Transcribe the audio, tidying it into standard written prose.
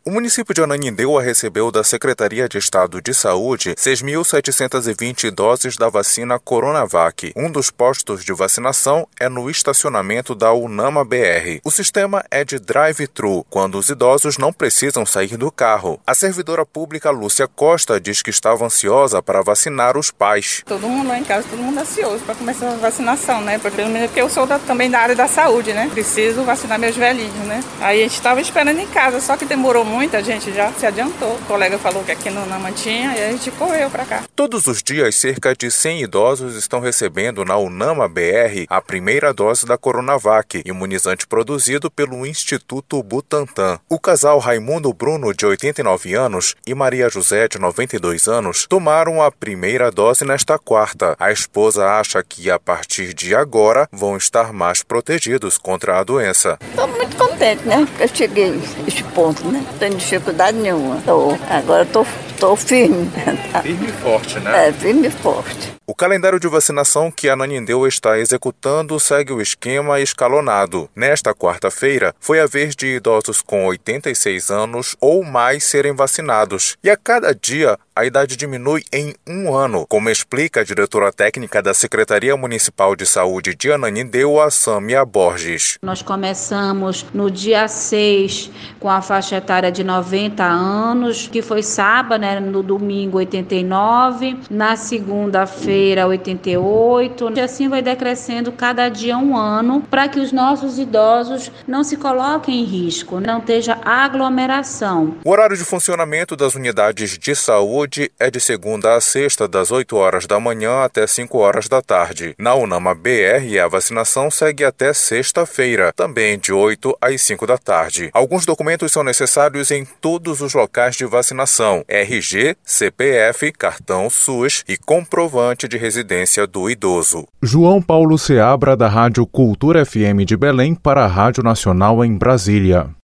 O município de Ananindeua recebeu da Secretaria de Estado de Saúde 6.720 doses da vacina Coronavac. Um dos postos de vacinação é no estacionamento da Unama BR. O sistema é de drive-thru, quando os idosos não precisam sair do carro. A servidora pública Lúcia Costa diz que estava ansiosa para vacinar os pais. Todo mundo lá em casa, todo mundo ansioso para começar a vacinação, né? Pelo menos porque eu sou também da área da saúde, né? Preciso vacinar meus velhinhos, né? Aí a gente estava esperando em casa, só que demorou muito, a gente já se adiantou. O colega falou que aqui no Unama tinha e a gente correu para cá. Todos os dias, cerca de 100 idosos estão recebendo na Unama BR a primeira dose da Coronavac, imunizante produzido pelo Instituto Butantan. O casal Raimundo Bruno, de 89 anos, e Maria José, de 92 anos, tomaram a primeira dose nesta quarta. A esposa acha que, a partir de agora, vão estar mais protegidos contra a doença. Estou muito contente, né? Que eu cheguei a esse ponto, né? Não tenho dificuldade nenhuma. Agora estou firme. Firme e forte, né? É, firme e forte. O calendário de vacinação que a Ananindeua está executando segue o esquema escalonado. Nesta quarta-feira, foi a vez de idosos com 86 anos ou mais serem vacinados. E a cada dia, a idade diminui em 1 ano, como explica a diretora técnica da Secretaria Municipal de Saúde de Ananindeua, Sâmia Borges. Nós começamos no dia 6 com a faixa etária de 90 anos, que foi sábado, né? No domingo 89, na segunda-feira 88, e assim vai decrescendo cada dia 1 ano, para que os nossos idosos não se coloquem em risco, não esteja aglomeração. O horário de funcionamento das unidades de saúde é de segunda a sexta, das 8 horas da manhã até 5 horas da tarde. Na Unama BR, a vacinação segue até sexta-feira, também de 8 às 5 da tarde. Alguns documentos são necessários em todos os locais de vacinação: RG, CPF, cartão SUS e comprovante de residência do idoso. João Paulo Seabra, da Rádio Cultura FM de Belém, para a Rádio Nacional em Brasília.